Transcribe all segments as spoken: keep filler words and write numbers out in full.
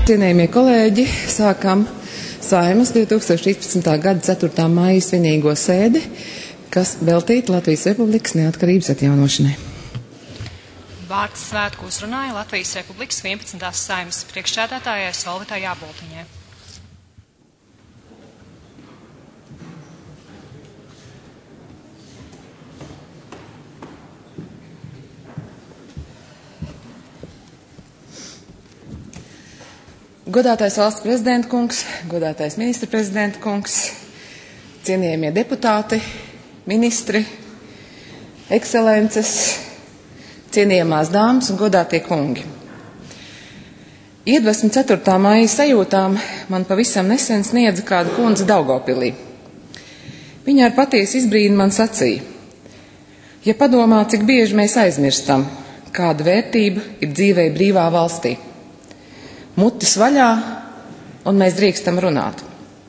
Cienējamie kolēģi, sākam Saeimas divi tūkstoši trīspadsmitā gada ceturtā maija svinīgo sēdi, kas veltīta Latvijas Republikas neatkarības atjaunošanai. Vārds svētku uzrunāja Latvijas Republikas vienpadsmitās Saeimas priekšsēdētājai Solvitai Jāboltiņai. Godātais valsts prezidenta kungs, godātais ministra prezidenta kungs, cienījamie deputāti, ministri, ekscelences, cienījamās dāmas un godātie kungi. Iedvesmu ceturtā maija sajūtām man pavisam nesen sniedza kāda kundze Daugavpilī. Viņa ar patiesu izbrīnu man sacīja: ja padomā, cik bieži mēs aizmirstam, kāda vērtība ir dzīvei brīvā valstī. Mutis vaļā, un mēs drīkstam runāt.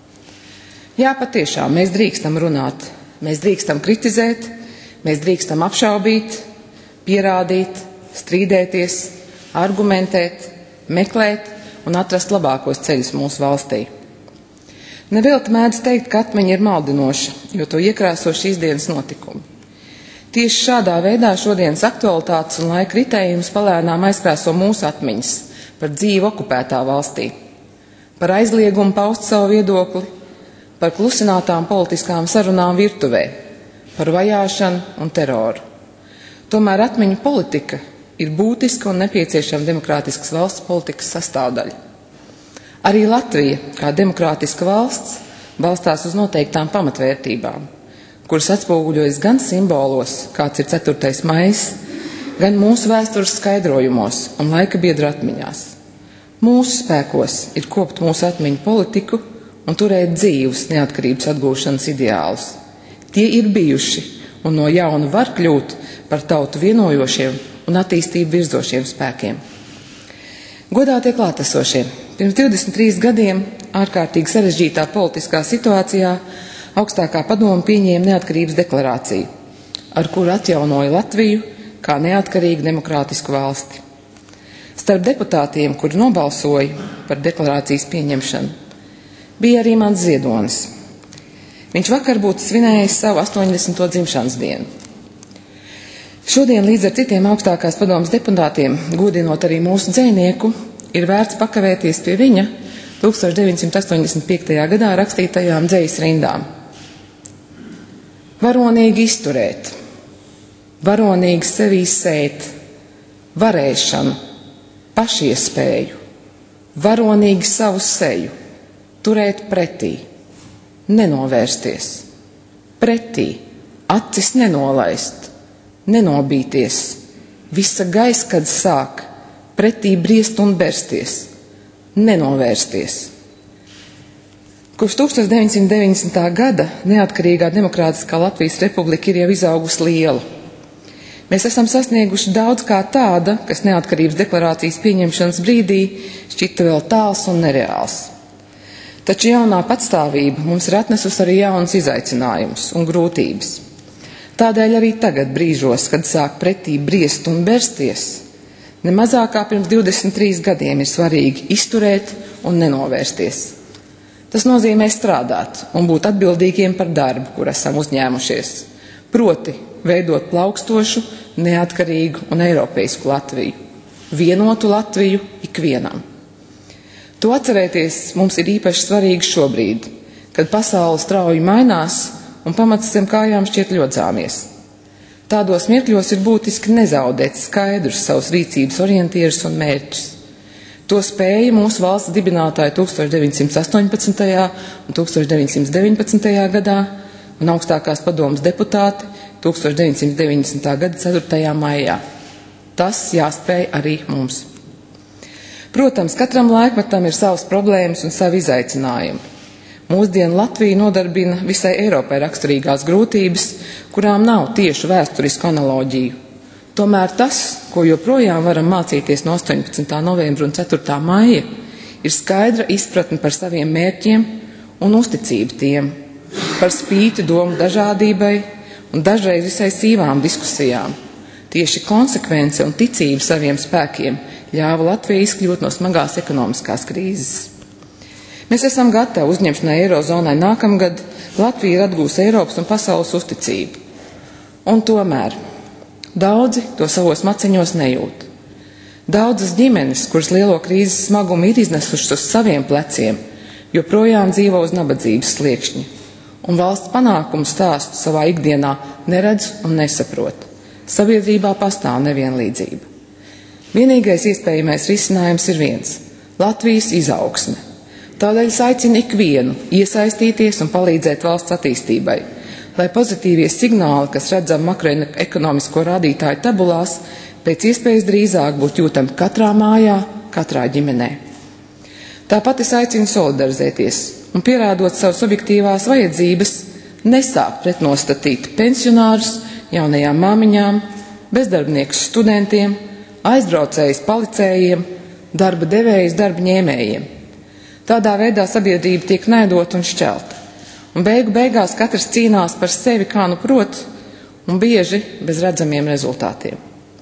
Jā, patiešām, mēs drīkstam runāt. Mēs drīkstam kritizēt, mēs drīkstam apšaubīt, pierādīt, strīdēties, argumentēt, meklēt un atrast labākos ceļus mūsu valstī. Nevelti mēdz teikt, ka atmiņa ir maldinoša, jo to iekrāso šīs dienas notikumi. Tieši šādā veidā šodienas aktualitātes un laika ritējumus palēnām aizkrāso mūsu atmiņas par dzīvi okupētā valstī, par aizliegumu paust savu viedokli, par klusinātām politiskām sarunām virtuvē, par vajāšanu un teroru. Tomēr atmiņu politika ir būtiska un nepieciešama demokrātiskas valsts politikas sastāvdaļa. Arī Latvija, kā demokrātiska valsts, balstās uz noteiktām pamatvērtībām, kuras atspoguļojas gan simbolos, kāds ir ceturtais maijs, gan mūsu vēstures skaidrojumos un laika biedru atmiņās. Mūsu spēkos ir kopt mūsu atmiņu politiku un turēt dzīvus neatkarības atgūšanas ideālus. Tie ir bijuši un no jauna var kļūt par tautu vienojošiem un attīstību virzošiem spēkiem. Godātie klātesošie, pirms divdesmit trīs gadiem ārkārtīgi sarežģītā politiskā situācijā augstākā padome pieņēma neatkarības deklarāciju, ar kuru atjaunoja Latviju kā neatkarīgu demokrātisku valsti. Starp deputātiem, kuri nobalsoja par deklarācijas pieņemšanu, bija arī mans Ziedonis. Viņš vakar būtu svinējis savu astoņdesmito dzimšanas dienu. Šodien līdz ar citiem augstākās padomes deputātiem, godinot arī mūsu dzejnieku, ir vērts pakavēties pie viņa tūkstoš deviņsimt astoņdesmit piektajā gadā rakstītajām dzejas rindām. Varonīgi izturēt, varonīgi sevī sēt, varēšanu, pašiespēju, varonīgi savu seju, turēt pretī, nenovērsties, pretī, acis nenolaist, nenobīties, visa gaisa, kad sāk, pretī briest un bersties, nenovērsties. Kopš tūkstoš deviņsimt deviņdesmitā gada neatkarīgā demokrātiskā Latvijas republika ir jau izaugusi liela. Mēs esam sasnieguši daudz kā tāda, kas neatkarības deklarācijas pieņemšanas brīdī šķita vēl tāls un nereāls. Taču jaunā patstāvība mums ir atnesusi arī jaunas izaicinājumus un grūtības. Tādēļ arī tagad brīžos, kad sāk pretī briest un bersties, ne mazāk kā pirms divdesmit trīs gadiem ir svarīgi izturēt un nenovērsties. Tas nozīmē strādāt un būt atbildīgiem par darbu, kur esam uzņēmušies, proti veidot plaukstošu, neatkarīgu un eiropeisku Latviju, vienotu Latviju ikvienam. To atcerēties mums ir īpaši svarīgi šobrīd, kad pasaule strauji mainās un pamats zem kājām šķiet ļodzāmies. Tādos mirkļos ir būtiski nezaudēt skaidrus savus rīcības orientierus un mērķus. To spēja mūsu valsts dibinātāji tūkstoš deviņsimt astoņpadsmitajā un tūkstoš deviņsimt deviņpadsmitajā gadā un augstākās padomes deputāti tūkstoš deviņsimt deviņdesmitā gada ceturtajā maijā. Tas jāspēj arī mums. Protams, katram laikmetam ir savas problēmas un savi izaicinājumi. Mūsdienu Latvija nodarbina visai Eiropai raksturīgās grūtības, kurām nav tiešu vēsturisku analoģiju. Tomēr tas, ko joprojām varam mācīties no astoņpadsmitā novembra un ceturtā maija, ir skaidra izpratne par saviem mērķiem un uzticību tiem, par spīti domu dažādībai un dažreiz visai sīvām diskusijām. Tieši konsekvence un ticība saviem spēkiem ļāva Latvijai izkļūt no smagās ekonomiskās krīzes. Mēs esam gatavi uzņemšanai Eirozonai nākamgad. Latvija ir atgūs Eiropas un pasaules uzticību. Un tomēr daudzi to savos maciņos nejūt. Daudzas ģimenes, kuras lielo krīzes smagumu ir iznesušas uz saviem pleciem, joprojām dzīvo uz nabadzības sliekšņa, un valsts panākumu stāstu savā ikdienā neredz un nesaprot. Sabiedrībā pastāv nevienlīdzība. Vienīgais iespējamais risinājums ir viens – Latvijas izaugsme. Tādēļ es aicinu ikvienu iesaistīties un palīdzēt valsts attīstībai, lai pozitīvie signāli, kas redzam makroekonomisko rādītāju tabulās, pēc iespējas drīzāk būtu jūtami katrā mājā, katrā ģimenē. Tāpat es aicinu solidarizēties un pierādot savas objektīvās vajadzības, nesākt pretnostatīt pensionārus, jaunajām māmiņām, bezdarbniekus studentiem, aizbraucējus palicējiem, darba devējus darba ņēmējiem. Tādā veidā sabiedrība tiek naidota un šķelta. Un beigu beigās katrs cīnās par sevi kā nu prot, un bieži bez redzamiem rezultātiem.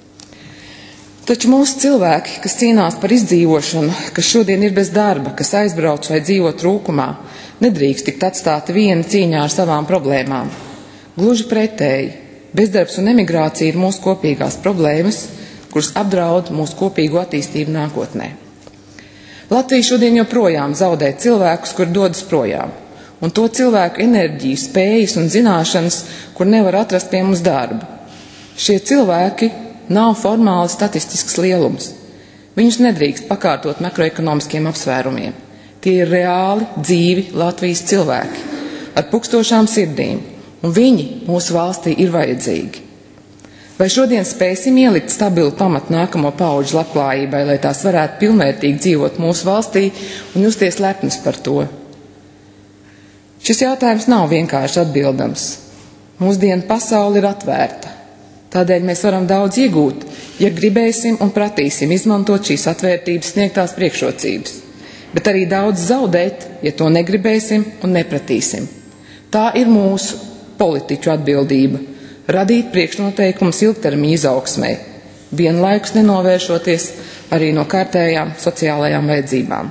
Taču mūsu cilvēki, kas cīnās par izdzīvošanu, kas šodien ir bez darba, kas aizbrauc vai dzīvo trūkumā, nedrīkst tikt atstāti vieni cīņā ar savām problēmām. Gluži pretēji, bezdarbs un emigrācija ir mūsu kopīgās problēmas, kuras apdraud mūsu kopīgo attīstību nākotnē. Latvija šodien joprojām zaudē cilvēkus, kur dodas projām, un to cilvēku enerģiju, spējas un zināšanas, kur nevar atrast pie mums darbu. Šie cilvēki nav formāli statistisks lielums. Viņus nedrīkst pakārtot makroekonomiskiem apsvērumiem. Tie ir reāli, dzīvi Latvijas cilvēki, ar pukstošām sirdīm, un viņi mūsu valstī ir vajadzīgi. Vai šodien spēsim ielikt stabilu pamatu nākamo paudžu labklājībai, lai tās varētu pilnvērtīgi dzīvot mūsu valstī un justies lepnas par to? Šis jautājums nav vienkārši atbildams. Mūsdienu pasaule ir atvērta. Tādēļ mēs varam daudz iegūt, ja gribēsim un pratīsim izmantot šīs atvērtības sniegtās priekšrocības, bet arī daudz zaudēt, ja to negribēsim un nepratīsim. Tā ir mūsu politiķu atbildība – radīt priekšnoteikumus ilgtermiņa izaugsmei, vienlaikus nenovēršoties arī no kārtējām sociālajām vajadzībām.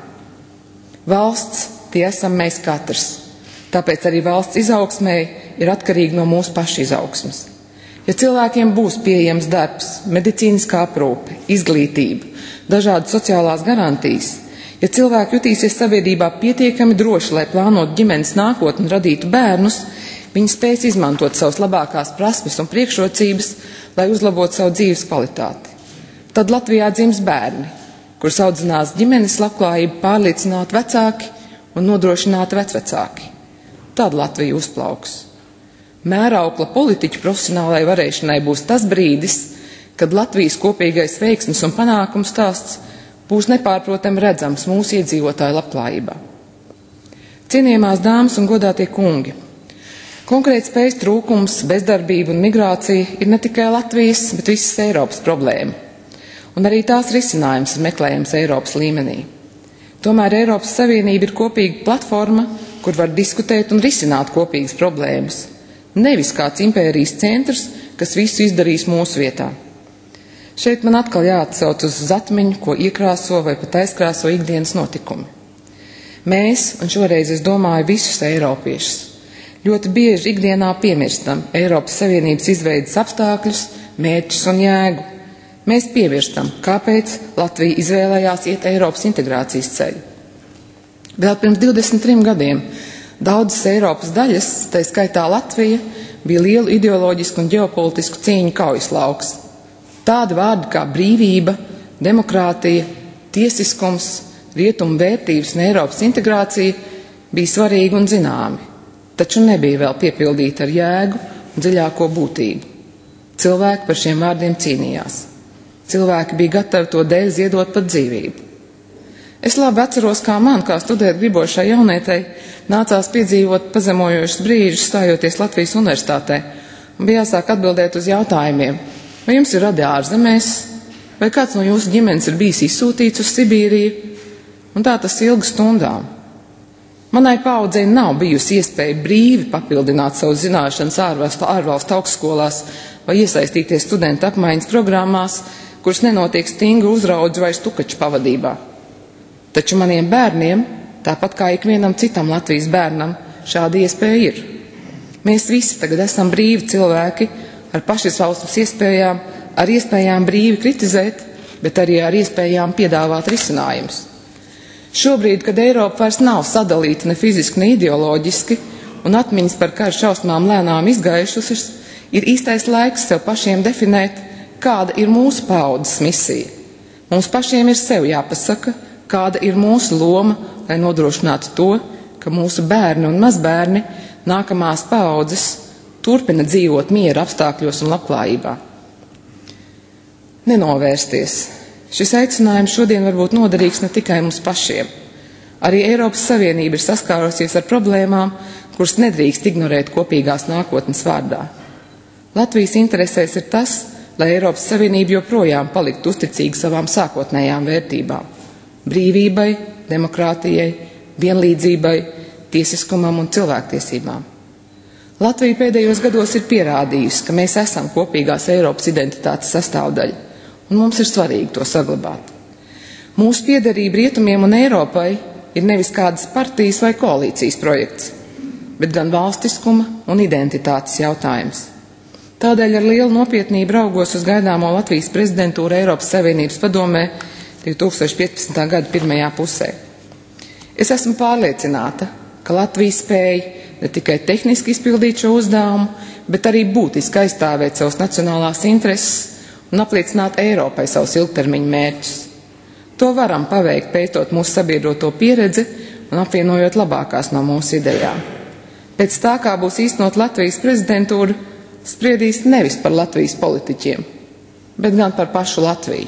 Valsts tie esam mēs katrs, tāpēc arī valsts izaugsmei ir atkarīga no mūsu pašu izaugsmes. Ja cilvēkiem būs pieejams darbs, medicīniskā aprūpe, izglītība, dažādas sociālās garantijas, ja cilvēki jutīsies sabiedrībā pietiekami droši, lai plānotu ģimenes nākotni un radītu bērnus, viņi spēs izmantot savas labākās prasmes un priekšrocības, lai uzlabotu savu dzīves kvalitāti. Tad Latvijā dzims bērni, kurus audzinās ģimenes labklājību pārliecināti vecāki un nodrošināti vecvecāki. Tad Latvija uzplauks. Mēraukla politiķu profesionālai varēšanai būs tas brīdis, kad Latvijas kopīgais veiksmes un panākums stāsts būs nepārprotami redzams mūsu iedzīvotāju labklājībā. Cienījamās dāmas un godātie kungi, konkurētspējas trūkums, bezdarbība un migrācija ir ne tikai Latvijas, bet visas Eiropas problēma, un arī tās risinājums ir meklējams Eiropas līmenī. Tomēr Eiropas Savienība ir kopīga platforma, kur var diskutēt un risināt kopīgas problēmas, nevis kāds impērijas centrs, kas visu izdarīs mūsu vietā. Šeit man atkal jāatsauc uz zatmiņu, ko iekrāso vai pat aizkrāso ikdienas notikumi. Mēs, un šoreiz es domāju visus eiropiešus, ļoti bieži ikdienā piemirstam Eiropas Savienības izveidas apstākļus, mērķus un jēgu. Mēs piemirstam, kāpēc Latvija izvēlējās iet Eiropas integrācijas ceļu. Vēl pirms divdesmit trim gadiem daudzas Eiropas daļas, tai skaitā Latvija, bija lielu ideoloģisku un ģeopolitisku cīņu kaujas lauks. Tādi vārdi kā brīvība, demokrātija, tiesiskums, rietumu vērtības un Eiropas integrācija bija svarīgi un zināmi, taču nebija vēl piepildīti ar jēgu un dziļāko būtību. Cilvēki par šiem vārdiem cīnījās. Cilvēki bija gatavi to dēļ ziedot pat dzīvību. Es labi atceros, kā man, kā studēt gribošai jaunietei, nācās piedzīvot pazemojošus brīžus stājoties Latvijas universitātē, un bija jāsāk atbildēt uz jautājumiem, vai jums ir radi ārzemēs, vai kāds no jūsu ģimenes ir bijis izsūtīts uz Sibīriju, un tā tas ilgi stundām. Manai paaudzei nav bijusi iespēja brīvi papildināt savu zināšanas ārvalstu, ārvalstu augstskolās vai iesaistīties studentu apmaiņas programmās, kuras nenotiek stingru uzraudzi vai stukaču pavadībā. Taču maniem bērniem, tāpat kā ikvienam citam Latvijas bērnam, šāda iespēja ir. Mēs visi tagad esam brīvi cilvēki ar pašizpausmes iespējām, ar iespējām brīvi kritizēt, bet arī ar iespējām piedāvāt risinājumus. Šobrīd, kad Eiropa vairs nav sadalīta ne fiziski, ne ideoloģiski, un atmiņas par kara šausmām lēnām izgaišusies, ir īstais laiks sev pašiem definēt, kāda ir mūsu paaudzes misija. Mums pašiem ir sev jāpasaka, kāda ir mūsu loma, lai nodrošinātu to, ka mūsu bērni un mazbērni nākamās paaudzes turpina dzīvot miera apstākļos un labklājībā. Nenovērsties. Šis aicinājums šodien var būt noderīgs ne tikai mums pašiem. Arī Eiropas Savienība ir saskārusies ar problēmām, kuras nedrīkst ignorēt kopīgās nākotnes vārdā. Latvijas interesēs ir tas, lai Eiropas Savienība joprojām paliktu uzticīga savām sākotnējām vērtībām – brīvībai, demokrātijai, vienlīdzībai, tiesiskumam un cilvēktiesībām. Latvija pēdējos gados ir pierādījusi, ka mēs esam kopīgās Eiropas identitātes sastāvdaļa, un mums ir svarīgi to saglabāt. Mūsu piederība rietumiem un Eiropai ir nevis kādas partijas vai koalīcijas projekts, bet gan valstiskuma un identitātes jautājums. Tādēļ ar lielu nopietnību raugos uz gaidāmo Latvijas prezidentūru Eiropas Savienības padomē divi tūkstoši piecpadsmitā gada pirmajā pusē. Es esmu pārliecināta, ka Latvija spēja ne tikai tehniski izpildīt šo uzdevumu, bet arī būtiski aizstāvēt savas nacionālās intereses un apliecināt Eiropai savus ilgtermiņa mērķus. To varam paveikt, pētot mūsu sabiedroto pieredzi un apvienojot labākās no mūsu idejām. Pēc tā, kā būs īstenot Latvijas prezidentūru, spriedīs nevis par Latvijas politiķiem, bet gan par pašu Latviju.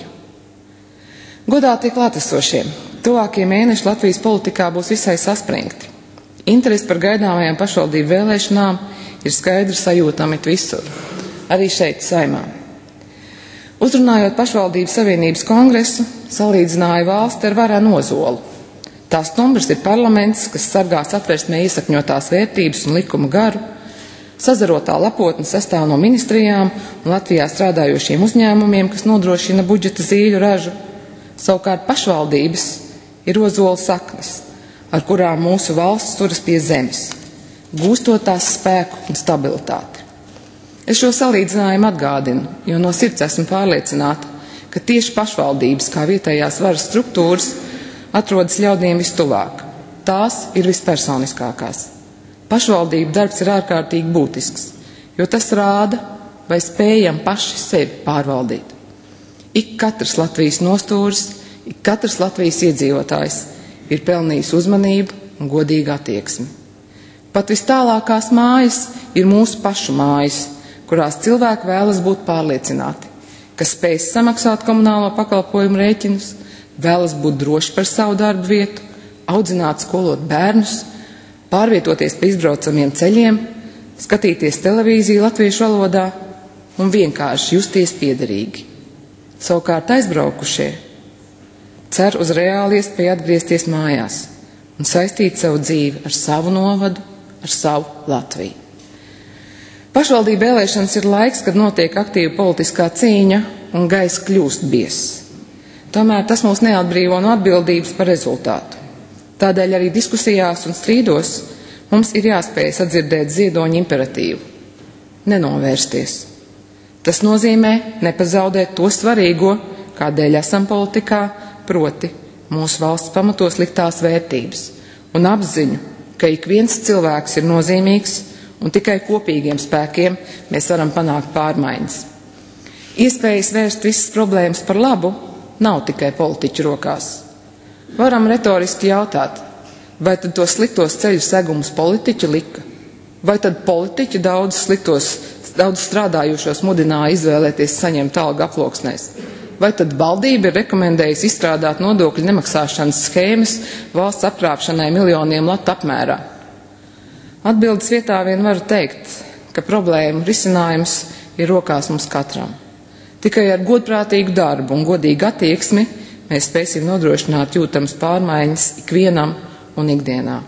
Godātie klātesošie, tuvākie mēneši Latvijas politikā būs visai saspringti. Interesi par gaidāmajām pašvaldību vēlēšanām ir skaidri sajūtami visur, arī šeit, Saimā. Uzrunājot pašvaldību savienības kongresu, salīdzināja valsti ar varenu ozolu. Tās stumbrs ir parlaments, kas sargā satversmē iesakņotās vērtības un likuma garu. Sazarotā lapotne sastāv no ministrijām un Latvijā strādājošiem uzņēmumiem, kas nodrošina budžeta zīļu ražu. Savukārt pašvaldības ir ozola saknes, ar kurām mūsu valsts turas pie zemes, gūstot tās spēku un stabilitāti. Es šo salīdzinājumu atgādinu, jo no sirds esmu pārliecināta, ka tieši pašvaldības kā vietējās varas struktūras atrodas ļaudīm vistuvāk. Tās ir vispersoniskākās. Pašvaldību darbs ir ārkārtīgi būtisks, jo tas rāda, vai spējam paši sevi pārvaldīt. Ik katrs Latvijas nostūris, ik katrs Latvijas iedzīvotājs ir pelnījis uzmanību un godīgu attieksmi. Pat vistālākās mājas ir mūsu pašu mājas, kurās cilvēki vēlas būt pārliecināti, ka spēj samaksāt komunālo pakalpojumu rēķinus, vēlas būt droši par savu darbu vietu, audzināt, skolot bērnus, pārvietoties pa izbraucamiem ceļiem, skatīties televīziju latviešu valodā un vienkārši justies piederīgi. Savukārt aizbraukušie cer uz reāli iespēju atgriezties mājās un saistīt savu dzīvi ar savu novadu, ar savu Latviju. Pašvaldību vēlēšanas ir laiks, kad notiek aktīva politiskā cīņa un gaiss kļūst biezs. Tomēr tas mūs neatbrīvo no atbildības par rezultātu. Tādēļ arī diskusijās un strīdos mums ir jāspēj sadzirdēt ziedoņa imperatīvu – nenovērsties. Tas nozīmē nepazaudēt to svarīgo, kādēļ esam politikā, proti mūsu valsts pamatos liktās vērtības un apziņu, ka ik viens cilvēks ir nozīmīgs un tikai kopīgiem spēkiem mēs varam panākt pārmaiņas. Iespējas vērst visas problēmas par labu nav tikai politiķu rokās. Varam retoriski jautāt, vai tad tos sliktos ceļu segumus politiķi lika? Vai tad politiķi daudz sliktos, daudz strādājušos mudināja izvēlēties saņemt algu aploksnēs? Vai tad valdība ir rekomendējusi izstrādāt nodokļu nemaksāšanas schēmas valsts apkrāpšanai miljoniem latu apmērā? Atbildes vietā vien varu teikt, ka problēmu risinājums ir rokās mums katram. Tikai ar godprātīgu darbu un godīgu attieksmi mēs spēsim nodrošināt jūtamas pārmaiņas ikvienam un ikdienā.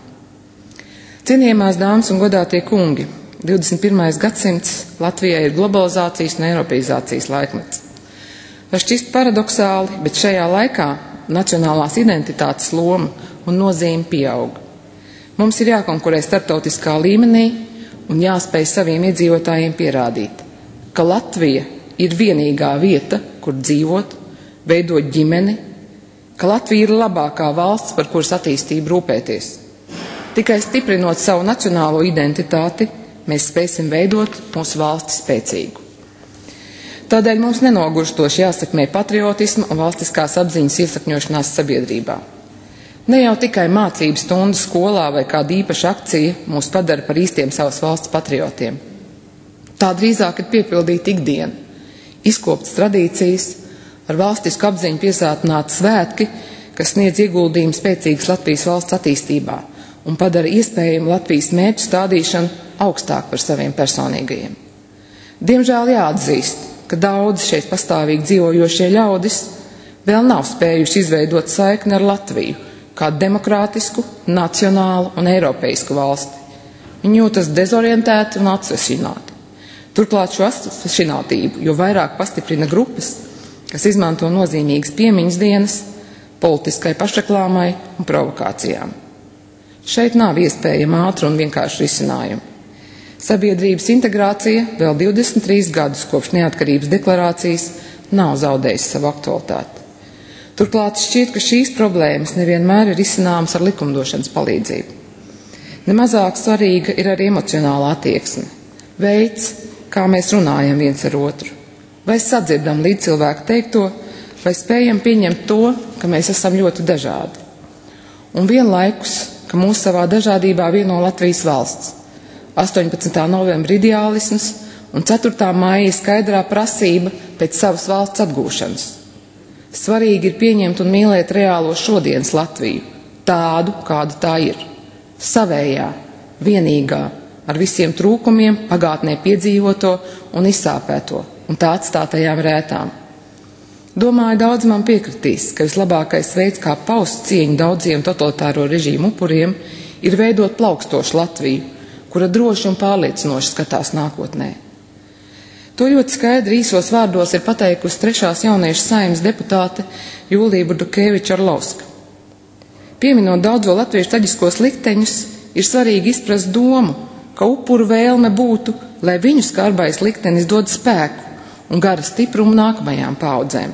Cienījamās dāmas un godātie kungi, divdesmit pirmais gadsimts Latvijai ir globalizācijas un eiropeizācijas laikmets. Var šķist paradoxāli, bet šajā laikā nacionālās identitātes loma un nozīme pieaug. Mums ir jākonkurē starptautiskā līmenī un jāspēj saviem iedzīvotājiem pierādīt, ka Latvija ir vienīgā vieta, kur dzīvot, veidot ģimeni, ka Latvija ir labākā valsts, par kuras attīstību rūpēties. Tikai stiprinot savu nacionālo identitāti, mēs spēsim veidot mūsu valsti spēcīgu. Tādēļ mums nenogurstoši jāsakmē patriotisma un valstiskās apziņas iesakņošanās sabiedrībā. Ne jau tikai mācību stundu skolā vai kāda īpaša akcija mūs padara par īstiem savas valsts patriotiem. Tā drīzāk ir piepildīta ikdiena, izkoptas tradīcijas, ar valstisku apziņu piesātināti svētki, kas sniedz ieguldījumu spēcīgas Latvijas valsts attīstībā un padara iespējamu Latvijas mērķu stādīšanu augstāk par saviem personīgajiem. Diemžēl jāatzīst, ka daudzi šeit pastāvīgi dzīvojošie ļaudis vēl nav spējuši izveidot saikni ar Latviju, kā demokrātisku, nacionālu un eiropeisku valsti. Viņi jūtas dezorientēti un atsvešināti. Turklāt šo atsvešinātību jo vairāk pastiprina grupas, kas izmanto nozīmīgas piemiņas dienas, politiskai pašreklāmai un provokācijām. Šeit nav iespējama ātra un vienkārša risinājuma. Sabiedrības integrācija vēl divdesmit trīs gadus kopš neatkarības deklarācijas nav zaudējusi savu aktualitāti. Turklāt šķiet, ka šīs problēmas nevienmēr ir risināmas ar likumdošanas palīdzību. Nemazāk svarīga ir arī emocionāla attieksme, veids, kā mēs runājam viens ar otru, vai sadzirdam līdz cilvēku teikto, vai spējam pieņemt to, ka mēs esam ļoti dažādi. Un vienlaikus, ka mūs savā dažādībā vieno Latvijas valsts, astoņpadsmitā novembra ideālisms un ceturtā maija skaidrā prasība pēc savas valsts atgūšanas. Svarīgi ir pieņemt un mīlēt reālo šodienas Latviju, tādu, kāda tā ir, savējā, vienīgā, ar visiem trūkumiem, pagātnē piedzīvoto un izsāpēto un tā atstātajām rētām. Domāju, daudz man piekritīs, ka vislabākais veids, kā paust cieņu daudziem totalitāro režīmu upuriem, ir veidot plaukstošu Latviju, kura droši un pārliecinoši skatās nākotnē. To ļoti skaidri īsos vārdos ir pateikusi trešās jauniešu saeimas deputāte Jūlija Burdukeviča Arlovska. Pieminot daudzo latviešu traģiskos likteņus, ir svarīgi izprast domu, ka upuru vēlme būtu, lai viņu skarbais liktenis dod spēku un gara stiprumu nākamajām paudzēm.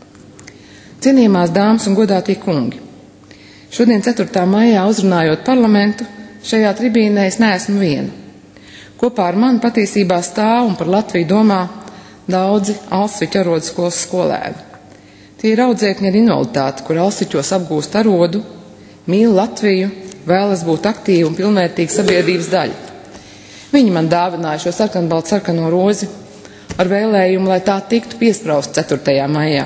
Cienījamās dāmas un godātie kungi, šodien ceturtā maijā uzrunājot parlamentu, šajā tribīnē es neesmu viena. Kopā ar mani patiesībā stāv un par Latviju domā daudzi Alsviķa arodskolas skolēni. Tie ir audzēkņi ar invaliditāti, kur Alsviķos apgūst arodu, mīl Latviju, vēlas būt aktīva un pilnvērtīga sabiedrības daļa. Viņi man dāvināja šo sarkanbaltu sarkano rozi ar vēlējumu, lai tā tiktu piesprausta ceturtajā maijā.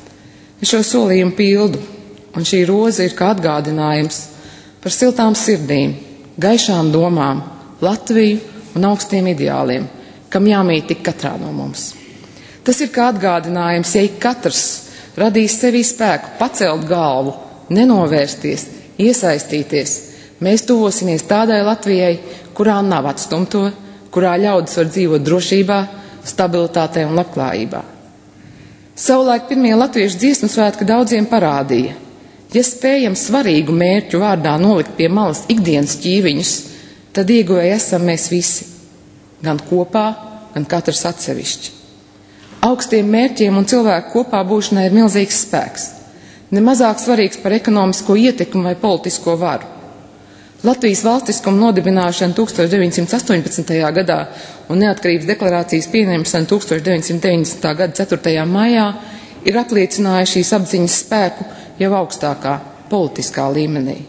Es šo solījumu pildu, un šī roze ir kā atgādinājums par siltām sirdīm, gaišām domām, Latviju un augstiem ideāliem, kam jāmīt tik katrā no mums. Tas ir kā atgādinājums, ja ik katrs radīs sevī spēku pacelt galvu, nenovērsties, iesaistīties, mēs tuvosimies tādai Latvijai, kurā nav atstumto, kurā ļaudis var dzīvot drošībā, stabilitātē un labklājībā. Savulaik pirmie latviešu dziesmu svētki daudziem parādīja, ja spējam svarīgu mērķu vārdā nolikt pie malas ikdienas ķīviņus, tad ieguvēji esam mēs visi, gan kopā, gan katrs atsevišķi. Augstiem mērķiem un cilvēku kopā būšanai ir milzīgs spēks, nemazāk svarīgs par ekonomisko ietekmi vai politisko varu. Latvijas valstiskuma nodibināšana tūkstoš deviņsimt astoņpadsmitajā gadā un neatkarības deklarācijas pieņemšana tūkstoš deviņsimt deviņdesmitā gada ceturtajā maijā ir apliecinājuši šīs apziņas spēku jau augstākā politiskā līmenī.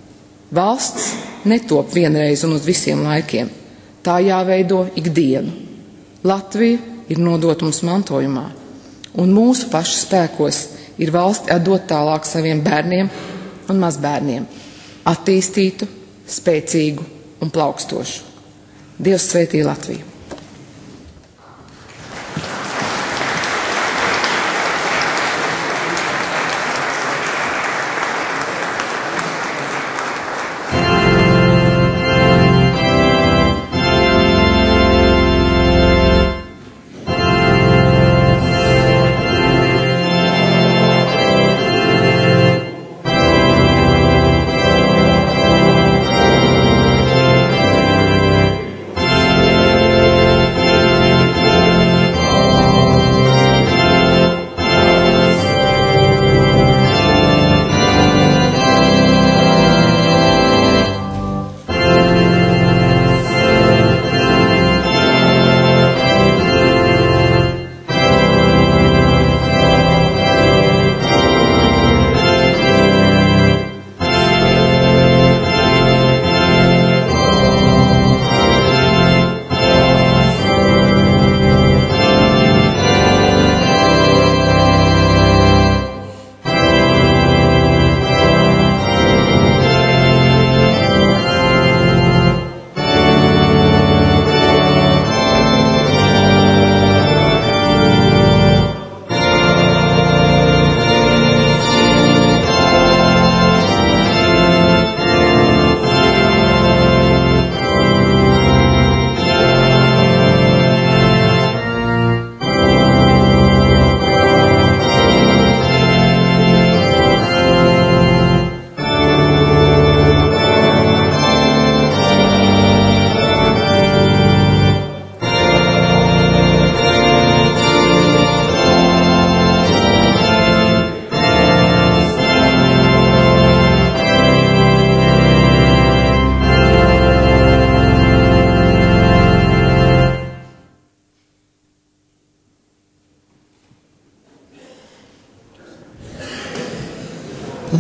Valsts netop vienreiz un uz visiem laikiem. Tā jāveido ikdienu. Latvija ir nodota mums mantojumā, un mūsu pašu spēkos ir valsti atdot tālāk saviem bērniem un mazbērniem, attīstītu, spēcīgu un plaukstošu. Dievs svētī Latviju!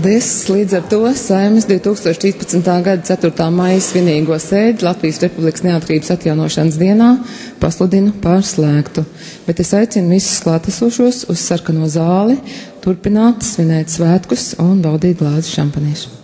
Paldies! Līdz ar to Saeimas divi tūkstoši trīspadsmitā gada ceturtā maija svinīgo sēdi Latvijas Republikas neatkarības atjaunošanas dienā pasludinu par slēgtu. Bet es aicinu visus klātesošos uz sarkano zāli turpināt svinēt svētkus un baudīt glāzi šampanīšu.